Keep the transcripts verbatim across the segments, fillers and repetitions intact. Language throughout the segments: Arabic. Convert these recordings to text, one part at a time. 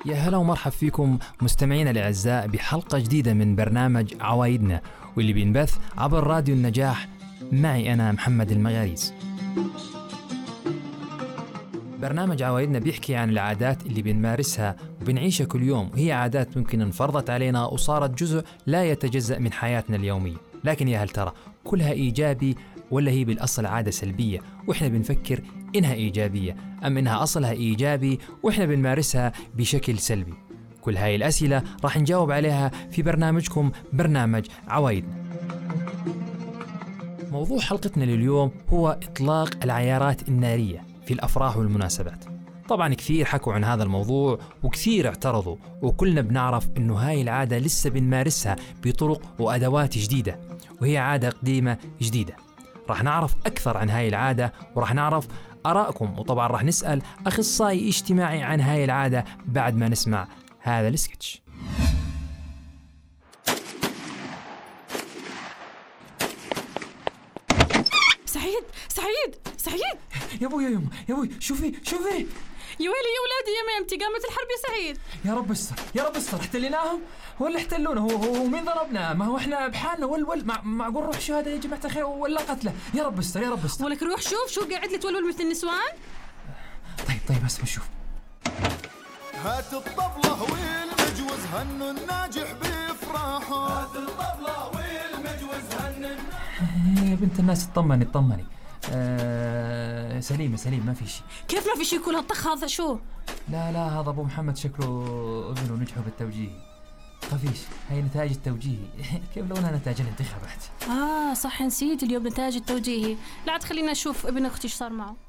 يا هلا ومرحب فيكم مستمعينا الأعزاء بحلقة جديدة من برنامج عوايدنا، واللي بينبث عبر راديو النجاح. معي أنا محمد المغاريز. برنامج عوايدنا بيحكي عن العادات اللي بنمارسها وبنعيشها كل يوم، وهي عادات ممكن انفرضت علينا وصارت جزء لا يتجزأ من حياتنا اليومية. لكن يا هل ترى كلها إيجابي ولا هي بالأصل عادة سلبية وإحنا بنفكر إنها إيجابية، أم إنها أصلها إيجابي وإحنا بنمارسها بشكل سلبي؟ كل هاي الأسئلة راح نجاوب عليها في برنامجكم برنامج عوايدنا. موضوع حلقتنا لليوم هو إطلاق العيارات النارية في الأفراح والمناسبات. طبعا كثير حكوا عن هذا الموضوع وكثير اعترضوا، وكلنا بنعرف إنه هاي العادة لسه بنمارسها بطرق وأدوات جديدة، وهي عادة قديمة جديدة. راح نعرف أكثر عن هاي العادة وراح نعرف آرائكم، وطبعا راح نسأل أخصائي اجتماعي عن هاي العادة بعد ما نسمع هذا السكتش. سعيد سعيد سعيد يا ابوي يا يما يا ابوي شوفي شوفي يا ويلي يا ولادي يا ميمتي، قامت الحرب يا سعيد. يا رب استر يا رب استر، احتليناهم ولا احتلونا؟ هو هو مين ضربنا؟ ما هو احنا بحالنا ول ول مع معقول روح شهادة يا جماعة الخير ولا قتله؟ يا رب استر يا رب استر. ولك روح شوف شو قاعد لي تولول مثل النسوان. طيب طيب بس بشوف. هات الطبلة والمجوز هنوا الناجح بفراحه، هات الطبلة والمجوز هنوا. يا بنت الناس اطمني اطمني. آه سليمة سليم ما في شيء. كيف ما في شيء؟ كل هالطخ هذا شو؟ لا لا هذا ابو محمد شكله ابنه نجحوا بالتوجيه. خفيش هاي نتائج التوجيهي. كيف لو انها نتائج الانتخابات؟ اه صح نسيت اليوم نتائج التوجيهي. لا عاد خلينا نشوف ابن اختي ايش صار معه.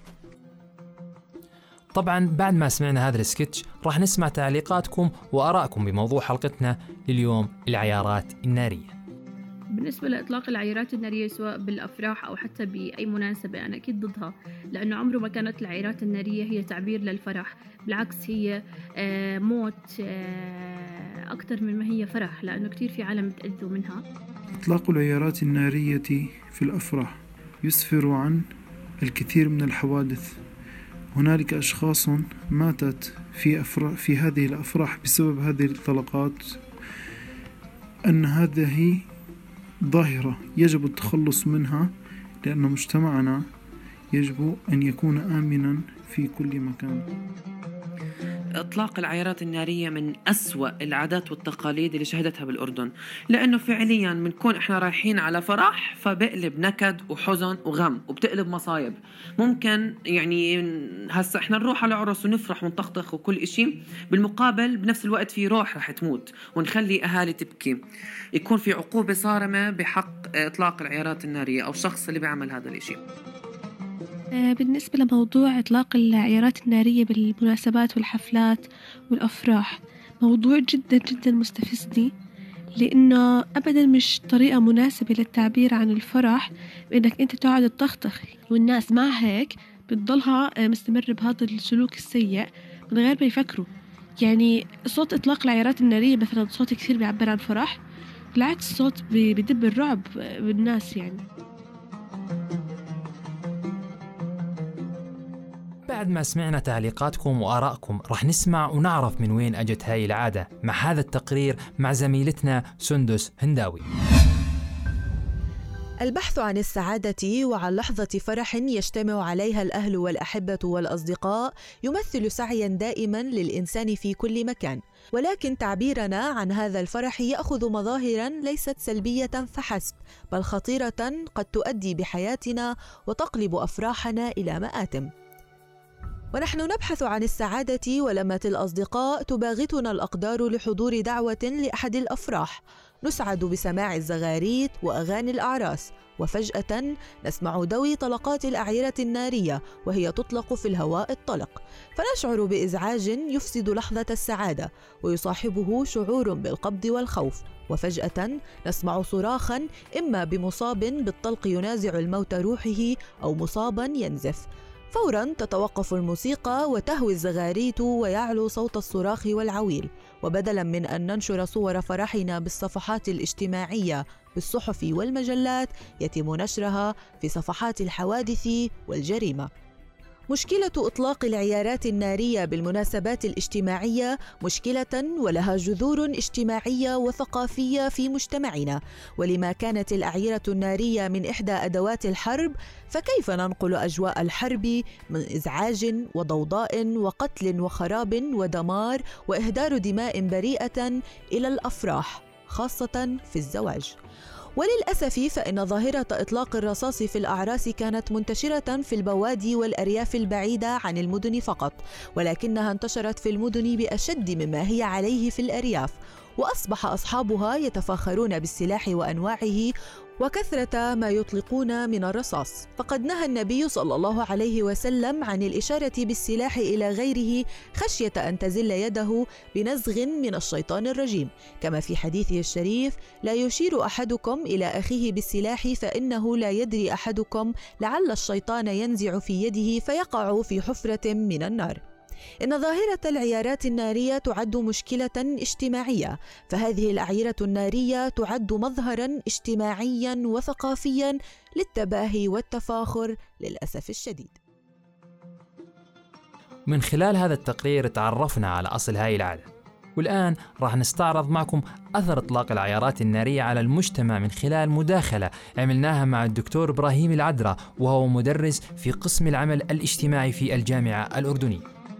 طبعا بعد ما سمعنا هذا السكتش راح نسمع تعليقاتكم وآرائكم بموضوع حلقتنا لليوم، العيارات النارية. بالنسبة لإطلاق العيارات النارية سواء بالأفراح أو حتى بأي مناسبة أنا أكيد ضدها، لأنه عمره ما كانت العيارات النارية هي تعبير للفرح، بالعكس هي موت أكتر من ما هي فرح، لأنه كتير في عالم بتأذوا منها. إطلاق العيارات النارية في الأفراح يسفر عن الكثير من الحوادث. هنالك أشخاص ماتت في أفراح في هذه الأفراح بسبب هذه الطلقات. أن هذه ظاهرة يجب التخلص منها، لأن مجتمعنا يجب أن يكون آمنا في كل مكان. إطلاق العيارات النارية من أسوأ العادات والتقاليد اللي شهدتها بالأردن، لأنه فعليا بنكون إحنا رايحين على فرح فبقلب نكد وحزن وغم وبتقلب مصايب. ممكن يعني هسا إحنا نروح على عرس ونفرح ونطخطخ وكل إشي، بالمقابل بنفس الوقت في روح رح تموت ونخلي أهالي تبكي. يكون في عقوبة صارمة بحق إطلاق العيارات النارية أو الشخص اللي بيعمل هذا الإشي. بالنسبة لموضوع إطلاق العيارات النارية بالمناسبات والحفلات والأفراح، موضوع جدا جدا مستفزني، لأنه أبدا مش طريقة مناسبة للتعبير عن الفرح بأنك أنت تقعد تطخطخ، والناس مع هيك بتضلها مستمر بهذا السلوك السيء من غير ما يفكروا. يعني صوت إطلاق العيارات النارية مثلا صوت كثير بيعبر عن فرح، بالعكس صوت بيدب الرعب بالناس. يعني بعد ما سمعنا تعليقاتكم وآرائكم راح نسمع ونعرف من وين أجت هاي العادة مع هذا التقرير مع زميلتنا سندس هنداوي. البحث عن السعادة وعن لحظة فرح يجتمع عليها الأهل والأحبة والأصدقاء يمثل سعياً دائماً للإنسان في كل مكان، ولكن تعبيرنا عن هذا الفرح يأخذ مظاهراً ليست سلبية فحسب، بل خطيرة قد تؤدي بحياتنا وتقلب أفراحنا إلى مآتم. ونحن نبحث عن السعادة ولمة الأصدقاء تباغتنا الأقدار لحضور دعوة لأحد الأفراح، نسعد بسماع الزغاريت وأغاني الأعراس، وفجأة نسمع دوي طلقات الأعيرة النارية وهي تطلق في الهواء الطلق، فنشعر بإزعاج يفسد لحظة السعادة ويصاحبه شعور بالقبض والخوف، وفجأة نسمع صراخا إما بمصاب بالطلق ينازع الموت روحه أو مصابا ينزف. فوراً تتوقف الموسيقى وتهوي الزغاريت ويعلو صوت الصراخ والعويل، وبدلاً من أن ننشر صور فرحنا بالصفحات الاجتماعية بالصحف والمجلات يتم نشرها في صفحات الحوادث والجريمة. مشكلة إطلاق العيارات النارية بالمناسبات الاجتماعية مشكلة ولها جذور اجتماعية وثقافية في مجتمعنا، ولما كانت الأعيرة النارية من إحدى أدوات الحرب، فكيف ننقل أجواء الحرب من إزعاج وضوضاء وقتل وخراب ودمار وإهدار دماء بريئة إلى الأفراح، خاصة في الزواج؟ وللأسف فإن ظاهرة إطلاق الرصاص في الأعراس كانت منتشرة في البوادي والأرياف البعيدة عن المدن فقط، ولكنها انتشرت في المدن بأشد مما هي عليه في الأرياف، وأصبح أصحابها يتفاخرون بالسلاح وأنواعه وكثرة ما يطلقون من الرصاص. فقد نهى النبي صلى الله عليه وسلم عن الإشارة بالسلاح إلى غيره خشية أن تزل يده بنزغ من الشيطان الرجيم، كما في حديثه الشريف: لا يشير أحدكم إلى أخيه بالسلاح فإنه لا يدري أحدكم لعل الشيطان ينزع في يده فيقع في حفرة من النار. إن ظاهرة العيارات النارية تعد مشكلة اجتماعية، فهذه الأعيرة النارية تعد مظهراً اجتماعياً وثقافياً للتباهي والتفاخر للأسف الشديد. من خلال هذا التقرير تعرفنا على أصل هاي العادة، والآن راح نستعرض معكم أثر إطلاق العيارات النارية على المجتمع من خلال مداخلة عملناها مع الدكتور إبراهيم العدرة، وهو مدرس في قسم العمل الاجتماعي في الجامعة الأردنية.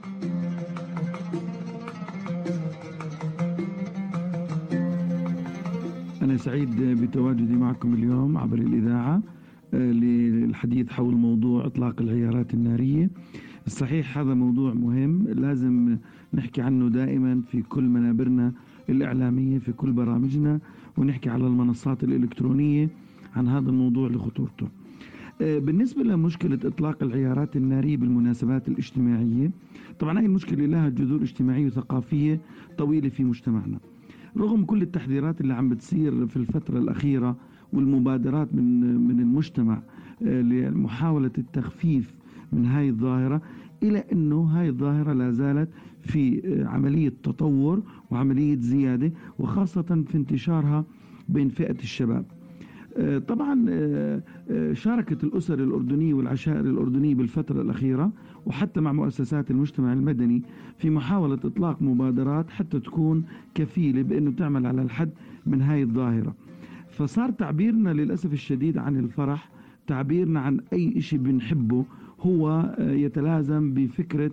أنا سعيد بتواجدي معكم اليوم عبر الإذاعة للحديث حول موضوع إطلاق العيارات النارية. الصحيح هذا موضوع مهم لازم نحكي عنه دائما في كل منابرنا الإعلامية، في كل برامجنا، ونحكي على المنصات الإلكترونية عن هذا الموضوع لخطورته. بالنسبة لمشكلة إطلاق العيارات النارية بالمناسبات الاجتماعية، طبعا هذه المشكلة لها جذور اجتماعية وثقافية طويلة في مجتمعنا، رغم كل التحذيرات اللي عم بتصير في الفترة الأخيرة والمبادرات من من المجتمع لمحاولة التخفيف من هاي الظاهرة، إلى أنه هاي الظاهرة لا زالت في عملية تطور وعملية زيادة، وخاصة في انتشارها بين فئة الشباب. طبعا شاركت الأسر الأردنية والعشائر الأردنية بالفترة الأخيرة وحتى مع مؤسسات المجتمع المدني في محاولة إطلاق مبادرات حتى تكون كفيلة بأنه تعمل على الحد من هاي الظاهرة. فصار تعبيرنا للأسف الشديد عن الفرح، تعبيرنا عن أي شيء بنحبه هو يتلازم بفكرة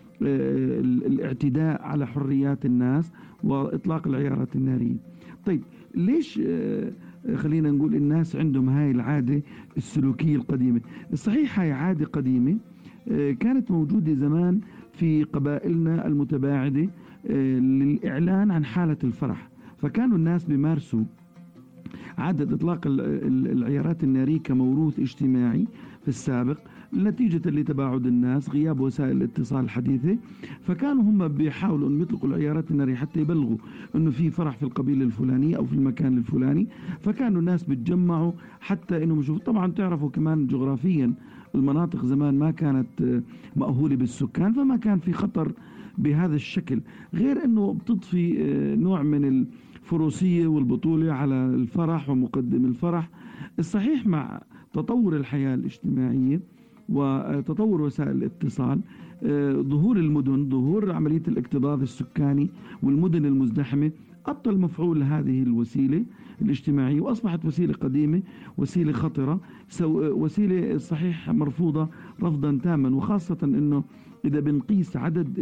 الاعتداء على حريات الناس وإطلاق العيارات النارية. طيب ليش خلينا نقول الناس عندهم هاي العادة السلوكية القديمة؟ الصحيح هاي عادة قديمة كانت موجودة زمان في قبائلنا المتباعدة للإعلان عن حالة الفرح، فكانوا الناس بيمارسوا عادة إطلاق العيارات النارية كموروث اجتماعي في السابق نتيجة لتباعد الناس، غياب وسائل الاتصال الحديثة، فكانوا هم بيحاولوا أن يطلقوا العيارات النارية حتى يبلغوا أنه في فرح في القبيلة الفلانية أو في المكان الفلاني، فكانوا الناس بتجمعوا حتى أنهم يشوفوا. طبعا تعرفوا كمان جغرافيا المناطق زمان ما كانت مأهولة بالسكان، فما كان في خطر بهذا الشكل، غير أنه بتضفي نوع من الفروسية والبطولة على الفرح ومقدم الفرح. الصحيح مع تطور الحياة الاجتماعية وتطور وسائل الاتصال، ظهور المدن، ظهور عملية الاكتظاظ السكاني والمدن المزدحمة، أبطل مفعول هذه الوسيلة الاجتماعية وأصبحت وسيلة قديمة، وسيلة خطرة، وسيلة صحيح مرفوضة رفضا تاما، وخاصة أنه إذا بنقيس عدد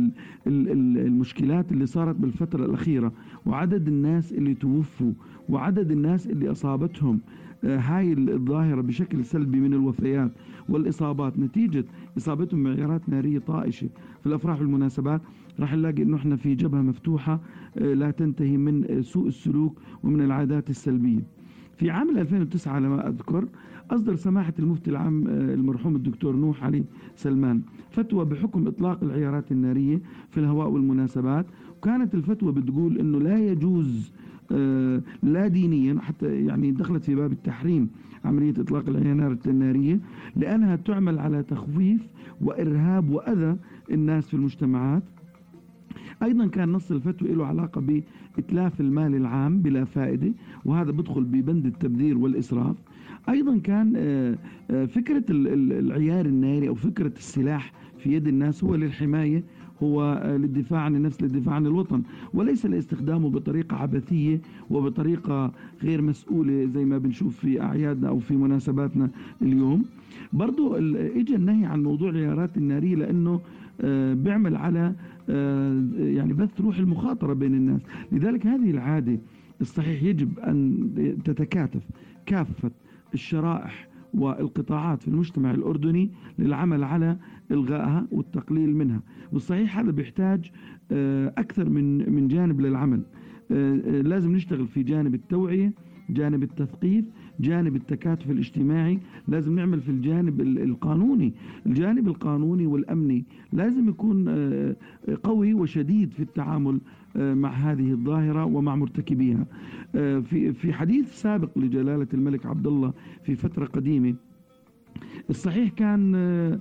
المشكلات اللي صارت بالفترة الأخيرة وعدد الناس اللي توفوا وعدد الناس اللي أصابتهم هاي الظاهرة بشكل سلبي من الوفيات والإصابات نتيجة إصابتهم بعيارات نارية طائشة في الأفراح والمناسبات، راح نلاقي إنه إحنا في جبهة مفتوحة لا تنتهي من سوء السلوك ومن العادات السلبية. في عام ألفين وتسعة على ما أذكر أصدر سماحة المفتي العام المرحوم الدكتور نوح علي سلمان فتوى بحكم إطلاق العيارات النارية في الهواء والمناسبات، وكانت الفتوى بتقول إنه لا يجوز لا دينيا حتى يعني دخلت في باب التحريم عملية إطلاق العيارات النارية، لأنها تعمل على تخويف وإرهاب وأذى الناس في المجتمعات أيضا كان نص الفتوى له علاقة بإتلاف المال العام بلا فائدة، وهذا بدخل ببند التبذير والإسراف. أيضا كان فكرة العيار الناري أو فكرة السلاح في يد الناس هو للحماية، هو للدفاع عن النفس، للدفاع عن الوطن، وليس لاستخدامه بطريقة عبثية وبطريقة غير مسؤولة زي ما بنشوف في أعيادنا أو في مناسباتنا اليوم. برضو إجا النهي عن موضوع العيارات النارية لأنه بيعمل على يعني بث روح المخاطرة بين الناس. لذلك هذه العادة الصحيح يجب أن تتكاتف كافة الشرائح والقطاعات في المجتمع الأردني للعمل على إلغائها والتقليل منها. والصحيح هذا بيحتاج أكثر من من جانب للعمل. لازم نشتغل في جانب التوعية، جانب التثقيف، جانب التكاتف الاجتماعي، لازم نعمل في الجانب القانوني. الجانب القانوني والأمني لازم يكون قوي وشديد في التعامل مع هذه الظاهرة ومع مرتكبيها. في في حديث سابق لجلالة الملك عبد الله في فترة قديمة، الصحيح كان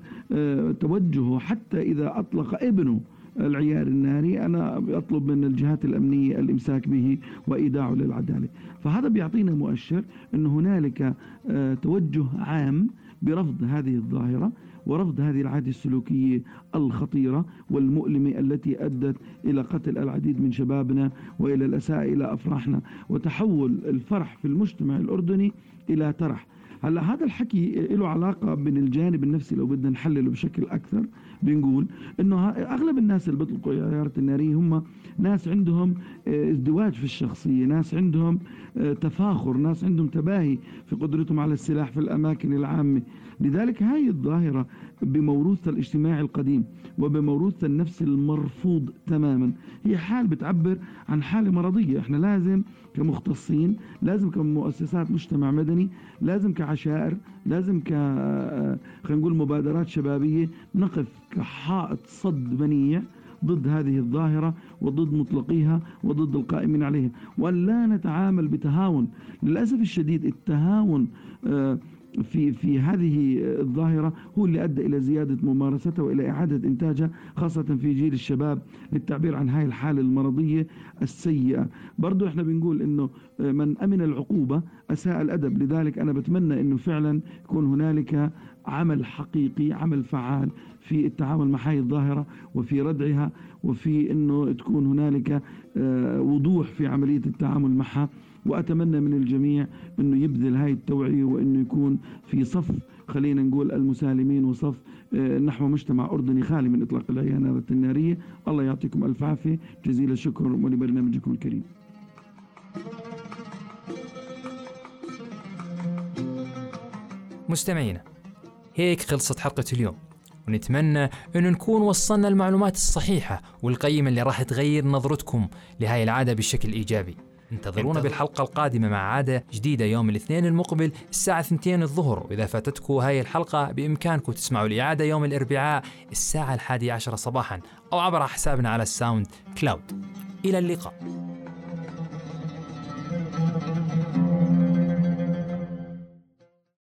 توجهه حتى إذا أطلق ابنه العيار الناري أنا أطلب من الجهات الأمنية الإمساك به وإيداعه للعدالة. فهذا بيعطينا مؤشر أن هنالك توجه عام برفض هذه الظاهرة ورفض هذه العادة السلوكية الخطيرة والمؤلمة التي أدت إلى قتل العديد من شبابنا وإلى الإساءة إلى أفراحنا وتحول الفرح في المجتمع الأردني إلى ترح. هلا هذا الحكي له علاقة من الجانب النفسي. لو بدنا نحلله بشكل أكثر بنقول إنه أغلب الناس اللي بيطلقوا العيارات النارية هم ناس عندهم ازدواج في الشخصية، ناس عندهم تفاخر، ناس عندهم تباهي في قدرتهم على السلاح في الأماكن العامة. لذلك هاي الظاهرة بموروثها الاجتماعي القديم وبموروثها النفسي المرفوض تماما هي حال بتعبر عن حالة مرضية. احنا لازم كمختصين، لازم كمؤسسات مجتمع مدني، لازم كعشائر، لازم ك خلينا نقول مبادرات شبابية نقف كحائط صد منيع ضد هذه الظاهرة وضد مطلقيها وضد القائمين عليها، وأن لا نتعامل بتهاون. للأسف الشديد التهاون في في هذه الظاهرة هو اللي أدى إلى زيادة ممارستها وإلى إعادة إنتاجها خاصة في جيل الشباب للتعبير عن هاي الحالة المرضية السيئة. برضو إحنا بنقول إنه من أمن العقوبة أساء الأدب. لذلك أنا بتمنى إنه فعلا يكون هنالك عمل حقيقي، عمل فعال في التعامل مع هاي الظاهرة وفي ردعها، وفي إنه تكون هنالك وضوح في عملية التعامل معها. وأتمنى من الجميع أنه يبذل هاي التوعية وأنه يكون في صف خلينا نقول المسالمين وصف نحو مجتمع أردني خالي من إطلاق العيارات النارية. الله يعطيكم ألف عافية، جزيل الشكر ولبرنامجكم الكريم. مستمعينا، هيك خلصت حلقة اليوم، ونتمنى أنه نكون وصلنا المعلومات الصحيحة والقيمة اللي راح تغير نظرتكم لهاي العادة بشكل إيجابي. انتظرونا بالحلقة القادمة مع عادة جديدة يوم الاثنين المقبل الساعة اثنتين الظهر. وإذا فاتتكم هاي الحلقة بإمكانكم تسمعوا الإعادة يوم الأربعاء الساعة الحادية عشرة صباحا أو عبر حسابنا على الساوند كلاود. إلى اللقاء.